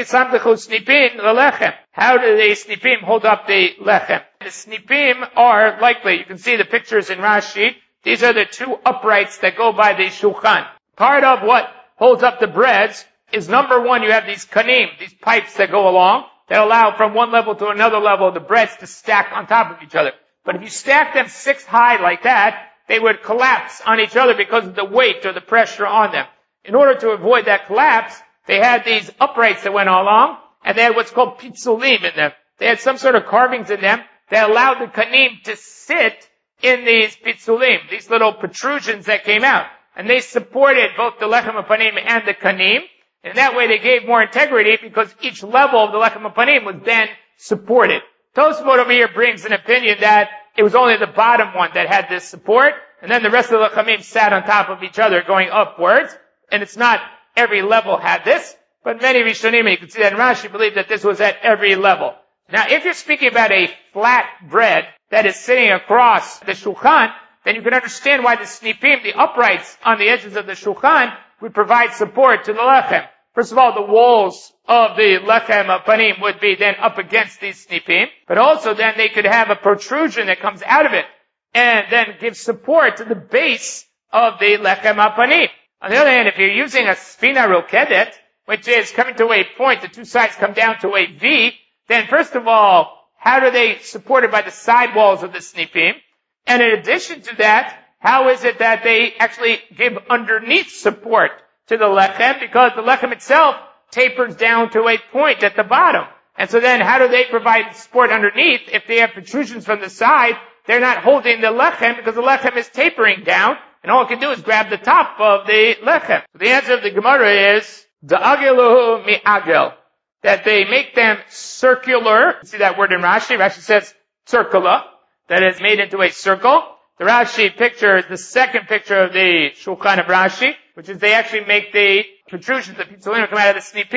how do the snipim hold up the lechem? The snipim are likely, you can see the pictures in Rashi, these are the two uprights that go by the shulchan. Part of what holds up the breads is number one, you have these kanim, these pipes that go along, that allow from one level to another level the breads to stack on top of each other. But if you stack them six high like that, they would collapse on each other because of the weight or the pressure on them. In order to avoid that collapse, they had these uprights that went along, and they had what's called pitzulim in them. They had some sort of carvings in them that allowed the kanim to sit in these pitzulim, these little protrusions that came out. And they supported both the lechem hapanim and the kanim. And that way they gave more integrity because each level of the lechem hapanim was then supported. Tosfot over here brings an opinion that it was only the bottom one that had this support, and then the rest of the lechamim sat on top of each other going upwards. And it's not every level had this, but many Rishonim, you can see that in Rashi, believe that this was at every level. Now, if you're speaking about a flat bread that is sitting across the shulchan, then you can understand why the snipim, the uprights on the edges of the shulchan, would provide support to the lechem. First of all, the walls of the lechem panim would be then up against these snipim, but also then they could have a protrusion that comes out of it, and then give support to the base of the lechem panim. On the other hand, if you're using a sfina rokedet, which is coming to a point, the two sides come down to a V, then first of all, how are they supported by the side walls of the snipim? And in addition to that, how is it that they actually give underneath support to the lechem? Because the lechem itself tapers down to a point at the bottom. And so then how do they provide support underneath? If they have protrusions from the side, they're not holding the lechem because the lechem is tapering down, and all it can do is grab the top of the lechem. So the answer of the Gemara is, da'ageluhu mi'agel, that they make them circular. You see that word in Rashi? Rashi says circula, that is made into a circle. The Rashi picture is the second picture of the Shulchan of Rashi, which is they actually make the protrusions, the pitzulim come out of the snipim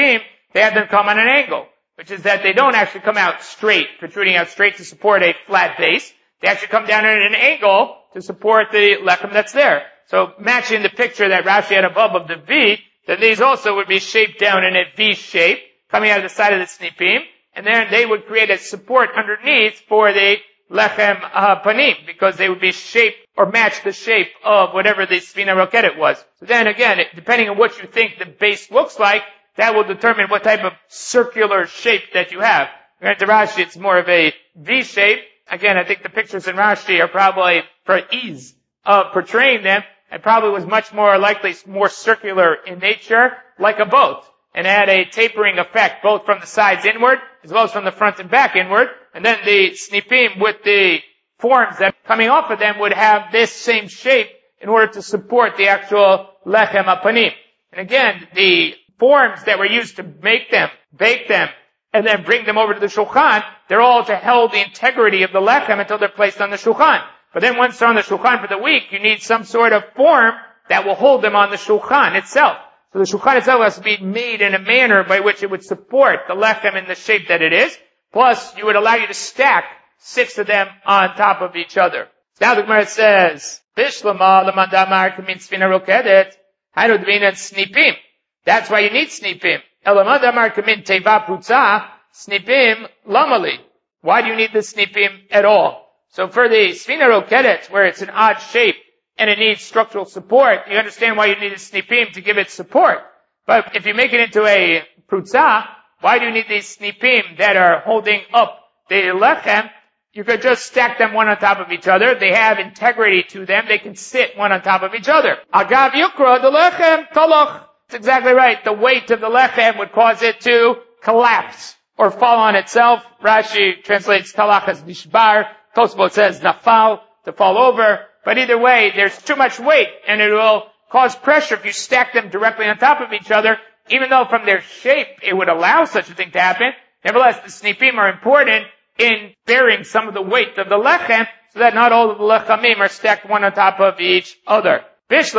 they have them come on an angle, which is that they don't actually come out straight, protruding out straight to support a flat base. They actually come down at an angle to support the lechem that's there. So matching the picture that Rashi had above of the V, then these also would be shaped down in a V shape, coming out of the side of the snipim, and then they would create a support underneath for the lechem uh, panim, because they would be shaped or match the shape of whatever the Sfina Rokedet was. So then again, depending on what you think the base looks like, that will determine what type of circular shape that you have. According to Rashi, it's more of a V shape. Again, I think the pictures in Rashi are probably, for ease of portraying them, it probably was much more likely more circular in nature, like a boat, and had a tapering effect both from the sides inward, as well as from the front and back inward, and then the snipim with the forms that coming off of them would have this same shape in order to support the actual lechem apanim. And again, the forms that were used to make them, bake them, and then bring them over to the shulchan, they're all to hold the integrity of the lechem until they're placed on the shulchan. But then once they're on the shulchan for the week, you need some sort of form that will hold them on the shulchan itself. So the shulchan itself has to be made in a manner by which it would support the lechem in the shape that it is. Plus, you would allow you to stack six of them on top of each other. Now the Gemara says, Bishlama l'mandamar kamin sfina rokedet, hanu dvinan snipim. That's why you need snipim. Elamandamar kamin teva prutza, snipim lamali. Why do you need the snipim at all? So for the sfina rokedet, where it's an odd shape and it needs structural support, you understand why you need a snipim to give it support. But if you make it into a prutza, why do you need these snipim that are holding up the lechem? You could just stack them one on top of each other. They have integrity to them. They can sit one on top of each other. Agav yukra the lechem taloch. That's exactly right. The weight of the lechem would cause it to collapse or fall on itself. Rashi translates talach as nishbar. Tosfot says nafal, to fall over. But either way, there's too much weight and it will cause pressure if you stack them directly on top of each other. Even though from their shape it would allow such a thing to happen, nevertheless the snipim are important in bearing some of the weight of the lechem, so that not all of the lechamim are stacked one on top of each other. So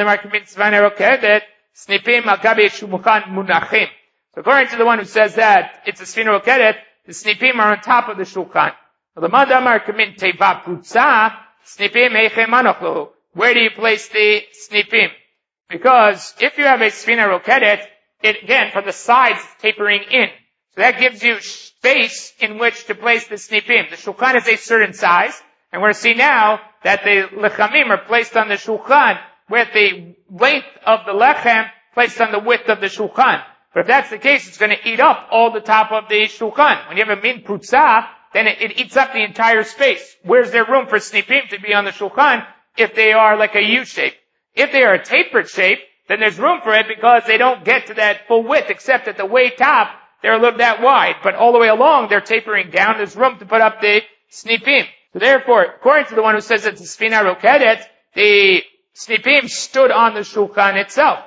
according to the one who says that it's a sfina rokedet, the snipim are on top of the shulchan. Where do you place the snipim? Because if you have a sfina rokedet, it again from the sides tapering in. So that gives you space in which to place the snipim. The shulchan is a certain size, and we're seeing now that the lechamim are placed on the shulchan with the length of the lechem placed on the width of the shulchan. But if that's the case, it's going to eat up all the top of the shulchan. When you have a min prutza, then it, it eats up the entire space. Where's there room for snipim to be on the shulchan if they are like a U shape? If they are a tapered shape, then there's room for it because they don't get to that full width, except at the way top, they're a little that wide. But all the way along, they're tapering down. There's room to put up the snipim. So therefore, according to the one who says it's a sfina rokedet, the snipim stood on the shulchan itself.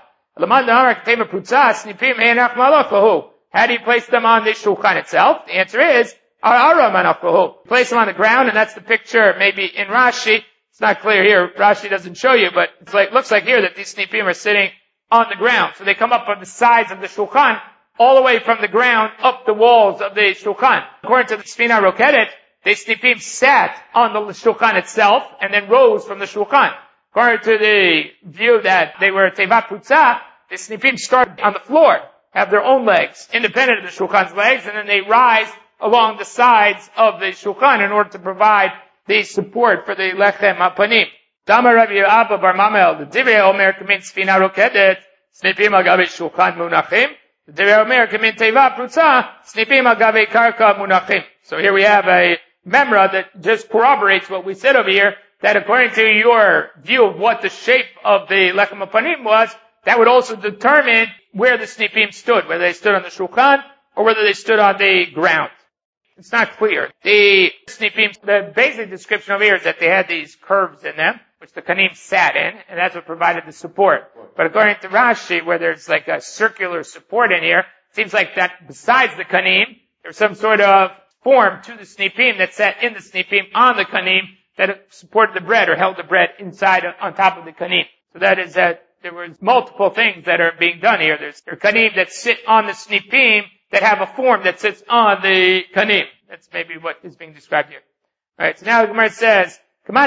How do you place them on the shulchan itself? The answer is, place them on the ground, and that's the picture maybe in Rashi. It's not clear here. Rashi doesn't show you, but it's like, looks like here that these snipim are sitting on the ground. So they come up on the sides of the shulchan, all the way from the ground up the walls of the shulchan. According to the sfina rokedet, the snipim sat on the shulchan itself and then rose from the shulchan. According to the view that they were teva prutza, the snipim start on the floor, have their own legs, independent of the shulchan's legs, and then they rise along the sides of the shulchan in order to provide the support for the lechem apanim. Damar Rabbi Abba bar Mamel, the Divrei Omer kamin sfina rokedet, snipim agabe shulchan munachim. The Divrei Omer kamin teva prutza, snipim agabe karka munachim. So here we have a memra that just corroborates what we said over here, that according to your view of what the shape of the lechem apanim was, that would also determine where the snipim stood, whether they stood on the shulchan or whether they stood on the ground. It's not clear. The snipim, the basic description over here is that they had these curves in them, which the kanim sat in, and that's what provided the support. But according to Rashi, where there's like a circular support in here, it seems like that besides the kanim, there's some sort of form to the snipim that sat in the snipim on the kanim that supported the bread or held the bread inside on top of the kanim. So that is that there was multiple things that are being done here. There's kanim that sit on the snipim that have a form that sits on the kanim. That's maybe what is being described here. Alright, so now the Gemara says,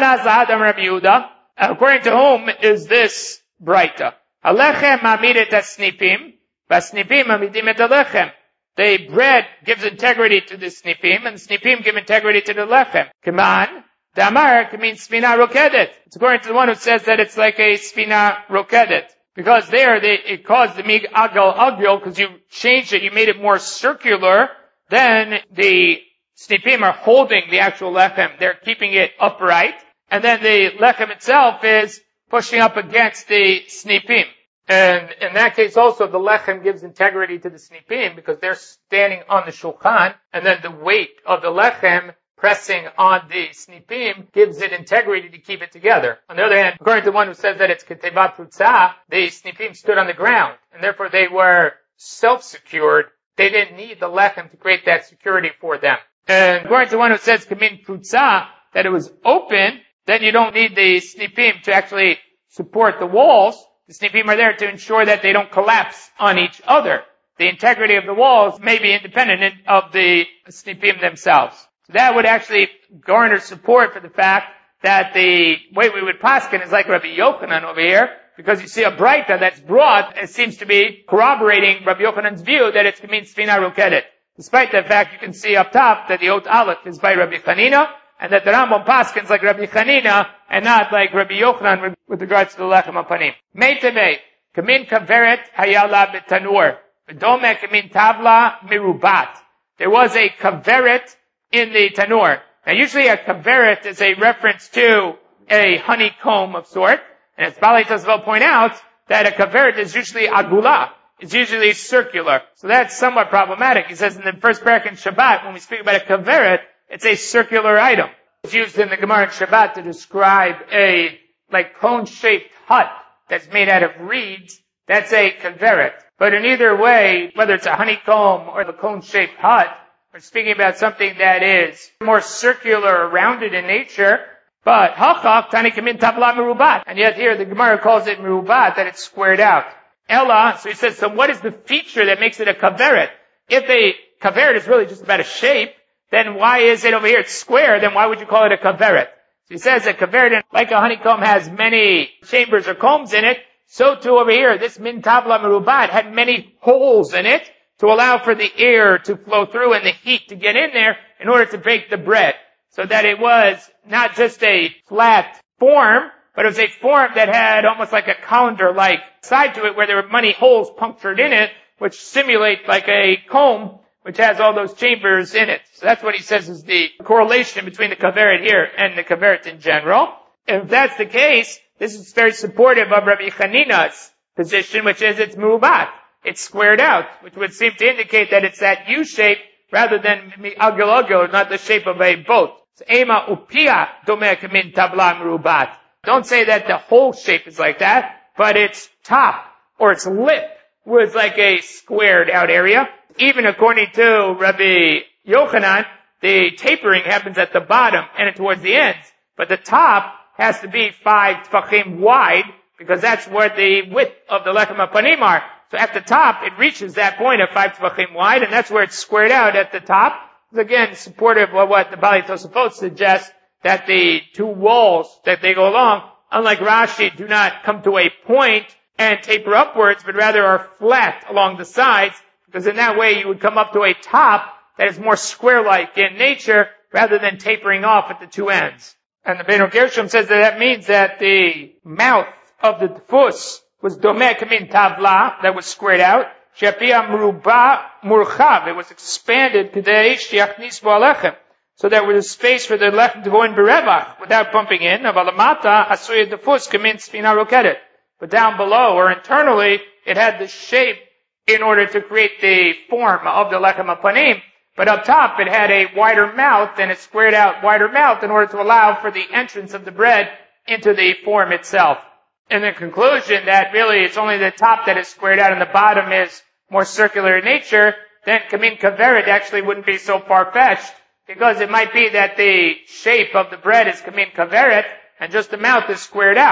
according to whom is this Braita? Alechem mamidet snipim, vasnipim mamidim et alechem. The bread gives integrity to the snipim, and the snipim give integrity to the lechem. Kaman, damar can mean sfina rokedet. It's according to the one who says that it's like a sfina rokedet. Because there, they, it caused the mig agal agil, because you changed it, you made it more circular, then the snipim are holding the actual lechem. They're keeping it upright. And then the lechem itself is pushing up against the snipim. And in that case also, the lechem gives integrity to the snipim because they're standing on the shulchan, and then the weight of the lechem pressing on the snipim gives it integrity to keep it together. On the other hand, according to the one who says that it's keteva prutza, the snipim stood on the ground, and therefore they were self-secured. They didn't need the lechem to create that security for them. And according to the one who says kamin prutza, that it was open, then you don't need the snipim to actually support the walls. The snipim are there to ensure that they don't collapse on each other. The integrity of the walls may be independent of the snipim themselves. So that would actually garner support for the fact that the way we would paskin is like Rabbi Yochanan over here, because you see a braita that's brought, it seems to be corroborating Rabbi Yochanan's view that it's kamin sfina rokedet. Despite the fact you can see up top that the Ot Aleph is by Rabbi Chanina, and that the Rambam paskins like Rabbi Chanina, and not like Rabbi Yochanan with regards to the lechem apanim. Meiteme, kamin kaveret hayala betanur, v'dome kamin tavla mirubat. There was a kaveret in the tanur. Now usually a kaveret is a reference to a honeycomb of sort, and as Balei Tosafot point out, that a kaveret is usually agula. It's usually circular. So that's somewhat problematic. He says in the first parak in Shabbat, when we speak about a kaveret, it's a circular item. It's used in the Gemara in Shabbat to describe a, like, cone-shaped hut that's made out of reeds. That's a kaveret. But in either way, whether it's a honeycomb or the cone-shaped hut, we're speaking about something that is more circular, rounded in nature. But hachach tani kamin tabla merubat. And yet here the Gemara calls it merubat, that it's squared out. Ella, so he says, so what is the feature that makes it a kaveret? If a kaveret is really just about a shape, then why is it over here it's square? Then why would you call it a kaveret? So he says a kaveret, like a honeycomb, has many chambers or combs in it. So too over here, this min tabla merubat had many holes in it to allow for the air to flow through and the heat to get in there in order to bake the bread. So that it was not just a flat form, but it was a form that had almost like a colander-like side to it where there were many holes punctured in it, which simulate like a comb, which has all those chambers in it. So that's what he says is the correlation between the kaveret here and the kaveret in general. And if that's the case, this is very supportive of Rabbi Chanina's position, which is it's merubat. It's squared out, which would seem to indicate that it's that U shape rather than agil agil, not the shape of a boat. So ema upia domeh min tabla merubat. Don't say that the whole shape is like that, but its top or its lip was like a squared out area. Even according to Rabbi Yochanan, the tapering happens at the bottom and towards the ends, but the top has to be five tfachim wide because that's where the width of the lechem apanim are. So at the top, it reaches that point of five tfachim wide, and that's where it's squared out at the top. It's again supportive of what the Balei Tosafot suggests, that the two walls that they go along, unlike Rashi, do not come to a point and taper upwards, but rather are flat along the sides, because in that way you would come up to a top that is more square-like in nature, rather than tapering off at the two ends. And the Beino Gershom says that that means that the mouth of the tfus was domeh kamin tavla, that was squared out. Shepia meruba murchav, it was expanded today, shiachnis bo alechem, so there was a space for the lechem to go in berevach without bumping in. Avalamata asuya tfus kamin sfina rokedet. But down below or internally, it had the shape in order to create the form of the lechem apanim. But up top, it had a wider mouth and a squared out wider mouth in order to allow for the entrance of the bread into the form itself. In the conclusion that really it's only the top that is squared out and the bottom is more circular in nature, then kamin kaveret actually wouldn't be so far-fetched, because it might be that the shape of the bread is kamin kaveret and just the mouth is squared out.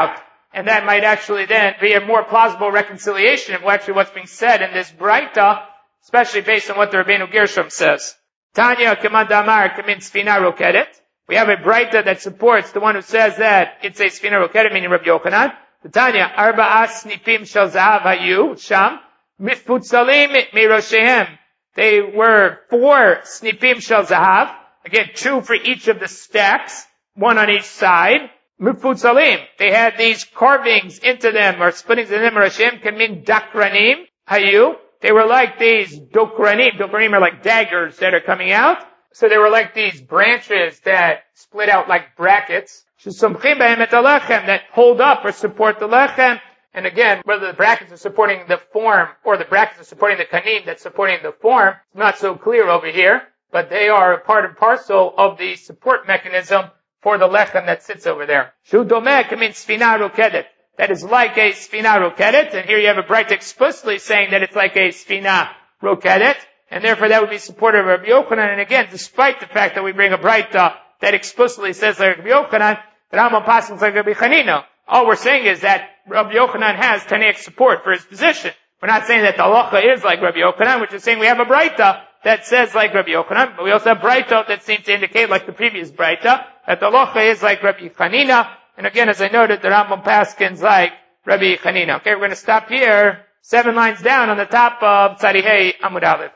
And that might actually then be a more plausible reconciliation of actually what's being said in this Braita, especially based on what the Rabbeinu Gershom says. Tanya Kaman Damar Kamin Sfina Rokedet. We have a Braita that supports the one who says that it's a Sfina Rokedet, meaning Rabbi Yochanan. The Tanya, Arba'a Snipim Shel Zahav Hayu, Sham, Mifutzalim Miroshehem. They were four Snipim Shel Zahav. Again, two for each of the stacks, one on each side. Mifutzalim. They had these carvings into them, or splittings in them, Miroshehem Kamin Dakranim Hayu. They were like these dokranim. Dokranim are like daggers that are coming out. So they were like these branches that split out like brackets. That hold up or support the lechem. And again, whether the brackets are supporting the form or the brackets are supporting the kanim that's supporting the form, it's not so clear over here. But they are a part and parcel of the support mechanism for the lechem that sits over there. Shudomek means sfina rokedet. That is like a sfina rokedet, and here you have a Braita explicitly saying that it's like a sfina rokedet, and therefore that would be supportive of Rabbi Yochanan. And again, despite the fact that we bring a Braita that explicitly says like Rabbi Yochanan, that Rambam passes like Rabbi Chanina, all we're saying is that Rabbi Yochanan has Tanaic support for his position. We're not saying that the halacha is like Rabbi Yochanan, we're just saying we have a Braita that says like Rabbi Yochanan, but we also have Braita that seems to indicate, like the previous Braita, that the halacha is like Rabbi Chanina. And again, as I noted, the Rambam paskins like Rabbi Chanina. Okay, we're going to stop here, seven lines down on the top of Tzadihei Amud Aleph.